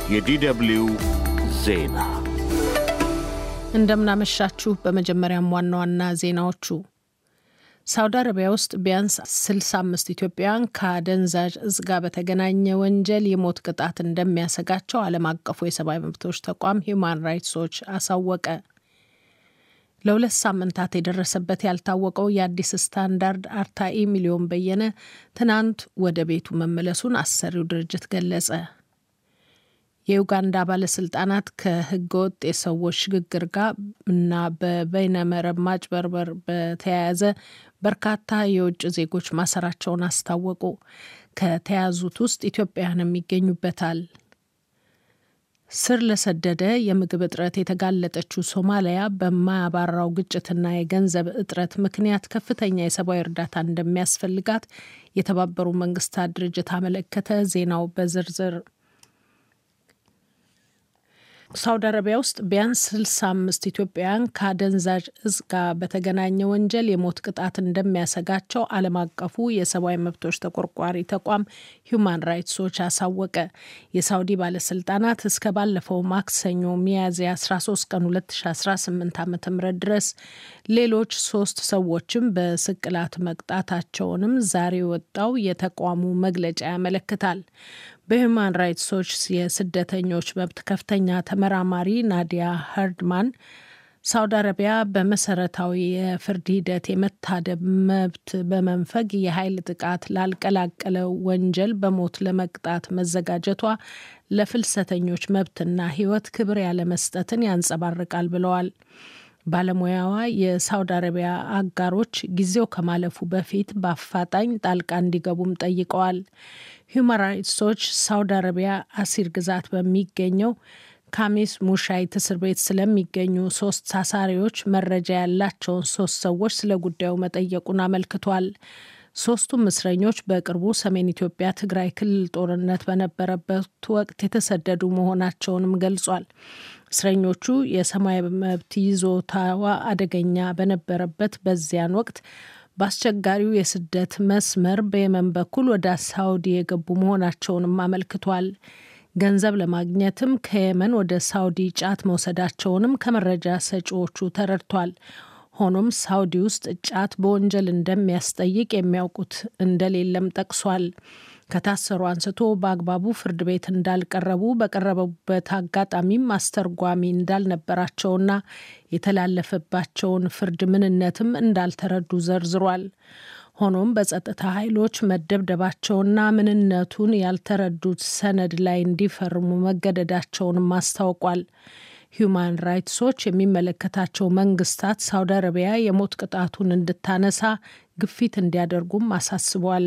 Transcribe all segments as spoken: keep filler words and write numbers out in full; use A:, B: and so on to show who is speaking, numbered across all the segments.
A: የዲደብሊው ዜና
B: እንደምናመሻችሁ። በመጀመሪያም ዋና ዋና ዜናዎቹ ሳውዲ አረቢያ ውስጥ ቢያንስ ስልሳ አምስት ኢትዮጵያውያን ከአደንዛዥ እጽ ጋር በተገናኘ ወንጀል የሞት ቅጣት እንደሚያሰጋቸው ዓለም አቀፉ የሰብአዊ መብቶች ተቋም ሂዩማን ራይትስ ዎች አሳወቀ። ለሁለት ሳምንታት የደረሰበት ያልታወቀው የአዲስ ስታንዳርድ አርታኢ ሚሊዮን በየነ ትናንት ወደ ቤቱ መመለሱን አሰሪው ድርጅት ገለጸ። የኡጋንዳ ባለስልጣናት ከህገወጥ የሰዎች ሽግግር ጋር እና በበይነመረብ ማጭበርበር በተያያዘ በርካታ የውጭ ዜጎች ማሰራቸውን አስታወቁ። ከተያዙት ውስጥ ኢትዮጵያውያንም ይገኙበታል። ስር ለሰደደ የምግብ እጥረት የተጋለጠችው ሶማሊያ በማያባራው ግጭትና የገንዘብ እጥረት ምክንያት ከፍተኛ የሰብአዊ እርዳታ እንደሚያስፈልጋት የተባበሩት መንግስታት ድርጅት አመለከተ። ዜናው በዝርዝር ሳውዲ አረቢያ ውስጥ ቢያንስ ስልሳ አምስት ኢትዮጵያውያን ከአደንዛዥ እጽ ጋር በተገናኘ ወንጀል የሞት ቅጣት እንደሚያሰጋቸው ዓለም አቀፉ የሰብአዊ መብቶች ተቆርቋሪ ተቋም ሂዩማን ራይትስ ዎች አሳወቀ። የሳውዲ ባለስልጣናት እስከ ባለፈው ማክሰኞ ሚያዝያ አስራ ሶስት ቀን ሁለት ሺ አስራ ስምንት ዓ.ም ድረስ ሌሎች ሶስት ሰዎችም በስቅላት መቅጣታቸውንም ዛሬ ወጣው የተቋሙ መግለጫ ያመለክታል። በሂዩማን ራይትስ ዎች የስደተኞች መብት ከፍተኛ ተመራማሪ ናዲያ ሀርድማን ሳውዲ አረቢያ በመሰረታዊ የፍርድ ሂደት የመታደብ መብት በመንፈግ የኃይል ጥቃት ላልቀላቀለ ወንጀል በሞት ለመቅጣት መዘጋጀቷ ለፍልሰተኞች መብትና ሕይወት ክብር ያለመስጠትን ያንጸባርቃል ብለዋል። ባለሙያዋ የሳውዲ አረቢያ አጋሮች ጊዜው ከማለፉ በፊት በአፋጣኝ ጣልቃ እንዲገቡም ጠይቀዋል። ሂዩማን ራይትስ ዎች ሳውዲ አረቢያ አሲር ግዛት በሚገኘው ካሚስ ሙሻይት እስር ቤት ስለሚገኙ ሶስት ታሳሪዎች መረጃ ያላቸውን ሶስት ሰዎች ስለ ጉዳዩ መጠየቁን አመልክቷል። ሶስቱም እስረኞች በቅርቡ ሰሜን ኢትዮጵያ ትግራይ ክልል ጦርነት በነበረበት ወቅት የተሰደዱ መሆናቸውንም ገልጿል። እስረኞቹ የሰማይ መብት ይዞታዋ አደገኛ በነበረበት በዚያን ወቅት በአስቸጋሪው የስደት መስመር በየመን በኩል ወደ ሳውዲ የገቡ መሆናቸውንም አመልክቷል። ገንዘብ ለማግኘትም ከየመን ወደ ሳውዲ ጫት መውሰዳቸውንም ከመረጃ ሰጪዎቹ ተረድቷል። ሆኖም ሳውዲ ውስጥ ጫት በወንጀል እንደሚያስጠይቅ የሚያውቁት እንደሌለም ጠቅሷል። ከታሰሩ አንስቶ በአግባቡ ፍርድ ቤት እንዳልቀረቡ፣ በቀረበበት አጋጣሚም አስተርጓሚ እንዳልነበራቸውና የተላለፈባቸውን ፍርድ ምንነትም እንዳልተረዱ ዘርዝሯል። ሆኖም በጸጥታ ኃይሎች መደብደባቸውና ምንነቱን ያልተረዱት ሰነድ ላይ እንዲፈርሙ መገደዳቸውንም አስታውቋል። ሂዩማን ራይትስ ዎች የሚመለከታቸው መንግስታት ሳውዲ አረቢያ የሞት ቅጣቱን እንድታነሳ ግፊት እንዲያደርጉም አሳስቧል።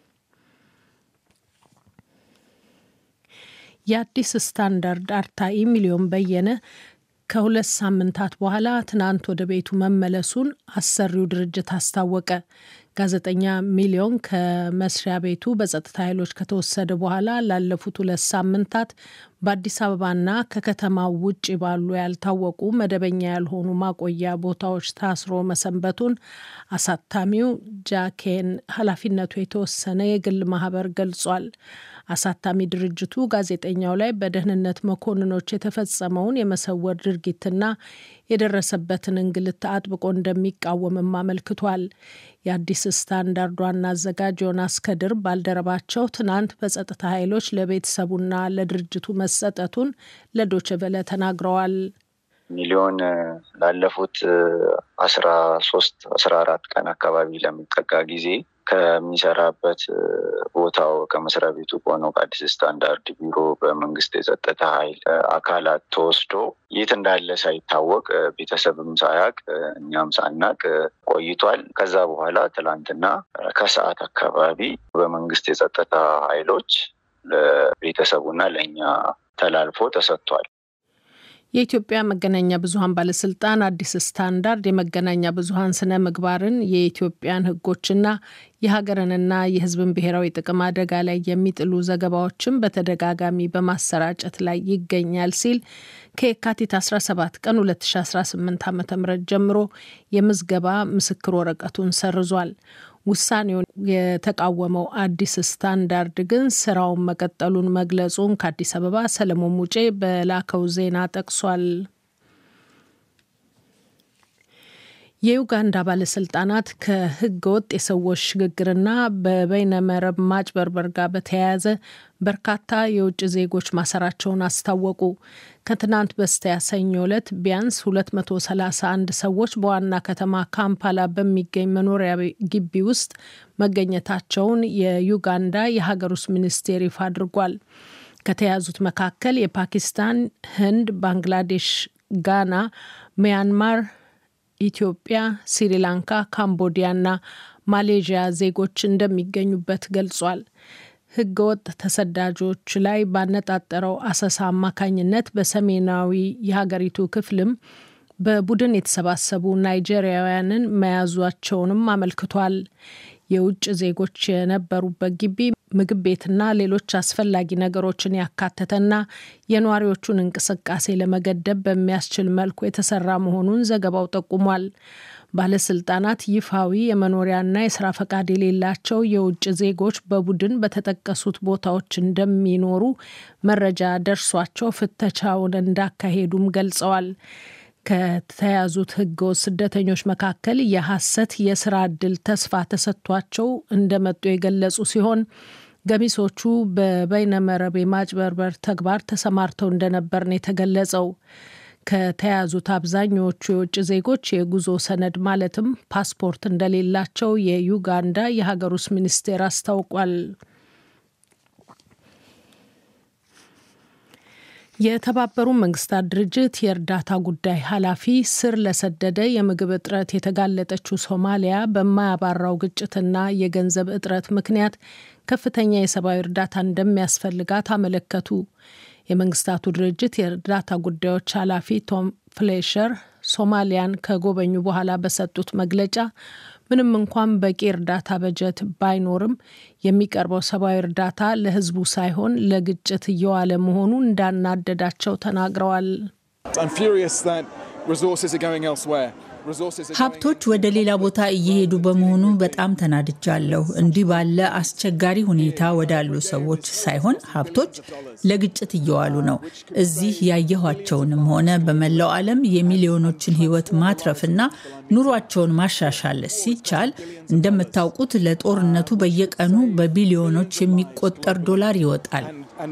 B: የአዲስ ስታንዳርድ አርታኢ ሚሊዮን በየነ ከሁለት ሳምንታት በኋላ ትናንት ወደ ቤቱ መመለሱን አሰሪው ድርጅት አስታወቀ። ጋዜጠኛ ሚሊዮን ከመስሪያ ቤቱ በጸጥታ ኃይሎች ከተወሰደ በኋላ ላለፉት ሁለት ሳምንታት በአዲስ አበባና ከከተማው ውጭ ባሉ ያልታወቁ መደበኛ ያልሆኑ ማቆያ ቦታዎች ታስሮ መሰንበቱን አሳታሚው ጃኬን ኃላፊነቱ የተወሰነ የግል ማህበር ገልጿል። አሳታሚ ድርጅቱ ጋዜጠኛው ላይ በደህንነት መኮንኖች የተፈጸመውን የመሰወር ድርጊትና የደረሰበትን እንግልት አጥብቆ እንደሚቃወምም አመልክቷል። የአዲስ ስታንዳርድ ዋና አዘጋጅ ዮናስ ከድር ባልደረባቸው ትናንት በጸጥታ ኃይሎች ለቤተሰቡና ለድርጅቱ መሰጠቱን ለዶይቼ ቬለ ተናግረዋል።
C: ሚሊዮን ላለፉት አስራ ሶስት አስራ አራት ቀን አካባቢ ለሚጠጋ ጊዜ ከሚሰራበት ቦታው ከመስሪያ ቤቱ ቆነው ከአዲስ ስታንዳርድ ቢሮ በመንግስት የጸጥታ ኃይል አካላት ተወስዶ የት እንዳለ ሳይታወቅ ቤተሰብም ሳያቅ እኛም ሳናቅ ቆይቷል። ከዛ በኋላ ትላንትና ከሰዓት አካባቢ በመንግስት የጸጥታ ኃይሎች ለቤተሰቡና ለኛ ተላልፎ ተሰጥቷል።
B: የኢትዮጵያ መገናኛ ብዙሃን ባለስልጣን አዲስ ስታንዳርድ የመገናኛ ብዙሃን ስነ ምግባርን የኢትዮጵያን ሕጎችና የሀገርንና የሕዝብን ብሔራዊ ጥቅም አደጋ ላይ የሚጥሉ ዘገባዎችን በተደጋጋሚ በማሰራጨት ላይ ይገኛል ሲል ከየካቲት አስራ ሰባት ቀን ሁለት ሺ አስራ ስምንት ዓ.ም ጀምሮ የምዝገባ ምስክር ወረቀቱን ሰርዟል። ውሳኔውን የተቃወመው አዲስ ስታንዳርድ ግን ስራውን መቀጠሉን መግለጹን ከአዲስ አበባ ሰለሞን ሙጬ በላከው ዜና ጠቅሷል። የዩጋንዳ ባለስልጣናት ከህገ ወጥ የሰዎች ሽግግርና በበይነመረብ ማጭበርበር ጋር በተያያዘ በርካታ የውጭ ዜጎች ማሰራቸውን አስታወቁ። ከትናንት በስቲያ ሰኞ ዕለት ቢያንስ ሁለት መቶ ሰላሳ አንድ ሰዎች በዋና ከተማ ካምፓላ በሚገኝ መኖሪያ ግቢ ውስጥ መገኘታቸውን የዩጋንዳ የሀገር ውስጥ ሚኒስቴር ይፋ አድርጓል። ከተያዙት መካከል የፓኪስታን፣ ህንድ፣ ባንግላዴሽ፣ ጋና፣ ሚያንማር፣ ኢትዮጵያ፣ ስሪላንካ፣ ካምቦዲያና ማሌዥያ ዜጎች እንደሚገኙበት ገልጿል። ህገወጥ ተሰዳጆች ላይ ባነጣጠረው አሰሳ አማካኝነት በሰሜናዊ የሀገሪቱ ክፍልም በቡድን የተሰባሰቡ ናይጄሪያውያንን መያዟቸውንም አመልክቷል። የውጭ ዜጎች የነበሩበት ግቢ ምግብ ቤትና ሌሎች አስፈላጊ ነገሮችን ያካተተና የነዋሪዎቹን እንቅስቃሴ ለመገደብ በሚያስችል መልኩ የተሰራ መሆኑን ዘገባው ጠቁሟል። ባለስልጣናት ይፋዊ የመኖሪያና የስራ ፈቃድ የሌላቸው የውጭ ዜጎች በቡድን በተጠቀሱት ቦታዎች እንደሚኖሩ መረጃ ደርሷቸው ፍተቻውን እንዳካሄዱም ገልጸዋል። ከተያዙት ህገወጥ ስደተኞች መካከል የሐሰት የስራ ዕድል ተስፋ ተሰጥቷቸው እንደመጡ የገለጹ ሲሆን ገሚሶቹ በበይነመረብ የማጭበርበር ተግባር ተሰማርተው እንደነበር ነው የተገለጸው። ከተያዙት አብዛኞቹ የውጭ ዜጎች የጉዞ ሰነድ ማለትም ፓስፖርት እንደሌላቸው የዩጋንዳ የሀገር ውስጥ ሚኒስቴር አስታውቋል። የተባበሩት መንግስታት ድርጅት የእርዳታ ጉዳይ ኃላፊ ስር ለሰደደ የምግብ እጥረት የተጋለጠችው ሶማሊያ በማያባራው ግጭትና የገንዘብ እጥረት ምክንያት ከፍተኛ የሰብአዊ እርዳታ እንደሚያስፈልጋት አመለከቱ። የመንግስታቱ ድርጅት የእርዳታ ጉዳዮች ኃላፊ ቶም ፍሌሸር ሶማሊያን ከጎበኙ በኋላ በሰጡት መግለጫ ምንም እንኳን በቂ እርዳታ በጀት ባይኖርም የሚቀርበው ሰብአዊ እርዳታ ለህዝቡ ሳይሆን ለግጭት እየዋለ መሆኑ እንዳናደዳቸው ተናግረዋል።
D: ሀብቶች ወደ ሌላ ቦታ እየሄዱ በመሆኑ በጣም ተናድጃለሁ። እንዲህ ባለ አስቸጋሪ ሁኔታ ወዳሉ ሰዎች ሳይሆን ሀብቶች ለግጭት እየዋሉ ነው። እዚህ ያየኋቸውንም ሆነ በመላው ዓለም የሚሊዮኖችን ህይወት ማትረፍና ኑሯቸውን ማሻሻል ሲቻል እንደምታውቁት ለጦርነቱ በየቀኑ በቢሊዮኖች የሚቆጠር ዶላር ይወጣል።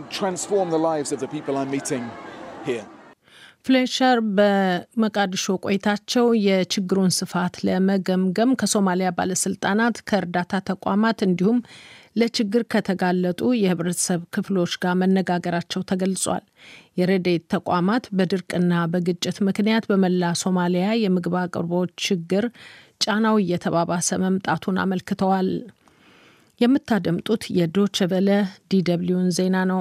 B: ፍሌሸር በመቃዲሾ ቆይታቸው የችግሩን ስፋት ለመገምገም ከሶማሊያ ባለስልጣናት፣ ከእርዳታ ተቋማት እንዲሁም ለችግር ከተጋለጡ የህብረተሰብ ክፍሎች ጋር መነጋገራቸው ተገልጿል። የረድኤት ተቋማት በድርቅና በግጭት ምክንያት በመላ ሶማሊያ የምግብ አቅርቦት ችግር ጫናው እየተባባሰ መምጣቱን አመልክተዋል። የምታደምጡት የዶይቼ ቬለ ዲደብሊውን ዜና ነው።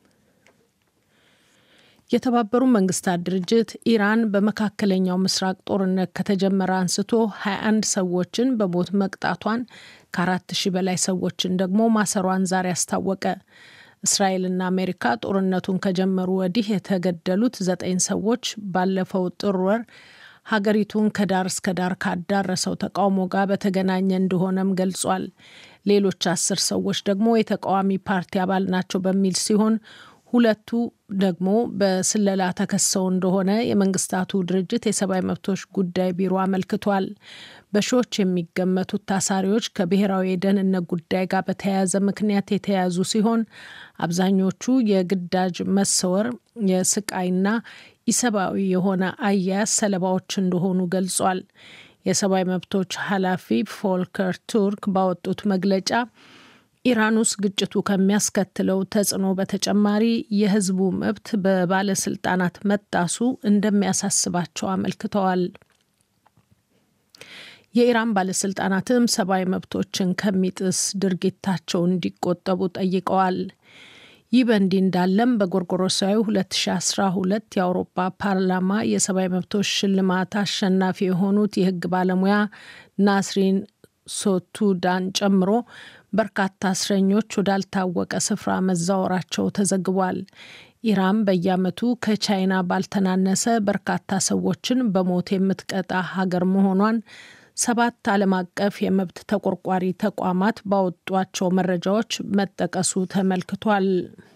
B: የተባበሩት መንግስታት ድርጅት ኢራን በመካከለኛው ምስራቅ ጦርነት ከተጀመረ አንስቶ ሀያ አንድ ሰዎችን በሞት መቅጣቷን ከአራት ሺህ በላይ ሰዎችን ደግሞ ማሰሯን ዛሬ አስታወቀ። እስራኤልና አሜሪካ ጦርነቱን ከጀመሩ ወዲህ የተገደሉት ዘጠኝ ሰዎች ባለፈው ጥር ወር ሀገሪቱን ከዳር እስከ ዳር ካዳረሰው ተቃውሞ ጋር በተገናኘ እንደሆነም ገልጿል። ሌሎች አስር ሰዎች ደግሞ የተቃዋሚ ፓርቲ አባል ናቸው በሚል ሲሆን ሁለቱ ደግሞ በስለላ ተከሰው እንደሆነ የመንግስታቱ ድርጅት የሰብአዊ መብቶች ጉዳይ ቢሮ አመልክቷል። በሺዎች የሚገመቱት ታሳሪዎች ከብሔራዊ የደህንነት ጉዳይ ጋር በተያያዘ ምክንያት የተያዙ ሲሆን አብዛኞቹ የግዳጅ መሰወር፣ የስቃይና ኢሰብአዊ የሆነ አያያዝ ሰለባዎች እንደሆኑ ገልጿል። የሰብአዊ መብቶች ኃላፊ ፎልከር ቱርክ ባወጡት መግለጫ ኢራን ውስጥ ግጭቱ ከሚያስከትለው ተጽዕኖ በተጨማሪ የህዝቡ መብት በባለስልጣናት መጣሱ እንደሚያሳስባቸው አመልክተዋል። የኢራን ባለስልጣናትም ሰብአዊ መብቶችን ከሚጥስ ድርጊታቸው እንዲቆጠቡ ጠይቀዋል። ይህ በእንዲህ እንዳለም በጎርጎሮሳዊ ሁለት ሺህ አስራ ሁለት የአውሮፓ ፓርላማ የሰብአዊ መብቶች ሽልማት አሸናፊ የሆኑት የህግ ባለሙያ ናስሪን ሶቱዳን ጨምሮ በርካታ እስረኞች ወዳልታወቀ ስፍራ መዛወራቸው ተዘግቧል። ኢራን በየዓመቱ ከቻይና ባልተናነሰ በርካታ ሰዎችን በሞት የምትቀጣ ሀገር መሆኗን ሰባት ዓለም አቀፍ የመብት ተቆርቋሪ ተቋማት ባወጧቸው መረጃዎች መጠቀሱ ተመልክቷል።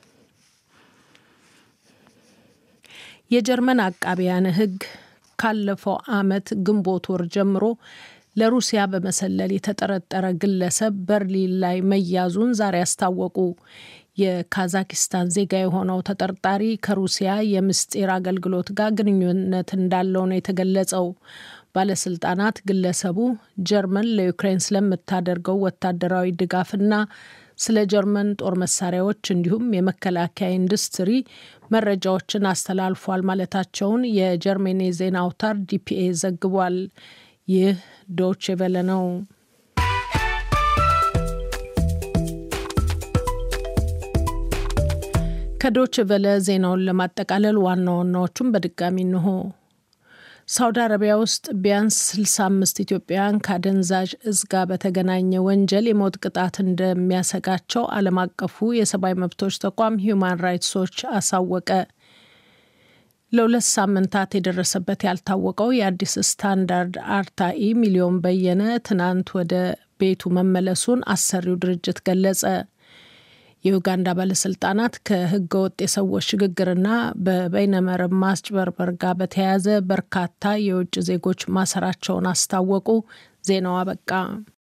B: የጀርመን አቃቢያን ሕግ ካለፈው ዓመት ግንቦት ወር ጀምሮ ለሩሲያ በመሰለል የተጠረጠረ ግለሰብ በርሊን ላይ መያዙን ዛሬ አስታወቁ። የካዛኪስታን ዜጋ የሆነው ተጠርጣሪ ከሩሲያ የምስጢር አገልግሎት ጋር ግንኙነት እንዳለው ነው የተገለጸው። ባለስልጣናት ግለሰቡ ጀርመን ለዩክሬን ስለምታደርገው ወታደራዊ ድጋፍና ስለ ጀርመን ጦር መሳሪያዎች እንዲሁም የመከላከያ ኢንዱስትሪ መረጃዎችን አስተላልፏል ማለታቸውን የጀርመን ዜና አውታር ዲፒኤ ዘግቧል። ይህ ዶቼ ቬለ ነው። ከዶቼ ቬለ ዜናውን ለማጠቃለል ዋና ዋናዎቹን በድጋሚ እንሆ። ሳውዲ አረቢያ ውስጥ ቢያንስ ስልሳ አምስት ኢትዮጵያውያን ከአደንዛዥ እጽ ጋር በተገናኘ ወንጀል የሞት ቅጣት እንደሚያሰጋቸው ዓለም አቀፉ የሰብአዊ መብቶች ተቋም ሂዩማን ራይትስ ዎች አሳወቀ። ለሁለት ሳምንታት የደረሰበት ያልታወቀው የአዲስ ስታንዳርድ አርታኢ ሚሊዮን በየነ ትናንት ወደ ቤቱ መመለሱን አሰሪው ድርጅት ገለጸ። የኡጋንዳ ባለስልጣናት ከህገወጥ የሰዎች ሽግግርና በበይነመረብ ማስጭበርበር ጋር በተያያዘ በርካታ የውጭ ዜጎች ማሰራቸውን አስታወቁ። ዜናው አበቃ።